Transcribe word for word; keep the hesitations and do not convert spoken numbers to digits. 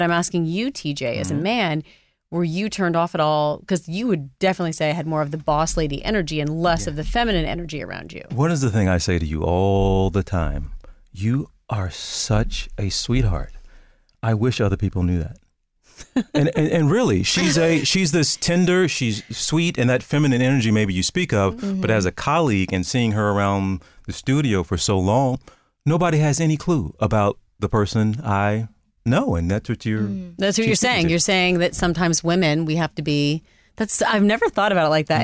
I'm asking you, T J, as Mm-hmm. a man, were you turned off at all? Because you would definitely say I had more of the boss lady energy and less of the feminine energy around you. What is the thing I say to you all the time? You are such a sweetheart. I wish other people knew that. and, and and really, she's a she's this tender, she's sweet, and that feminine energy maybe you speak of. Mm-hmm. But as a colleague and seeing her around the studio for so long, nobody has any clue about the person I know, and that's what you're. That's what she's you're speaking saying. to. You're saying that sometimes women, we have to be. That's I've never thought about it like that.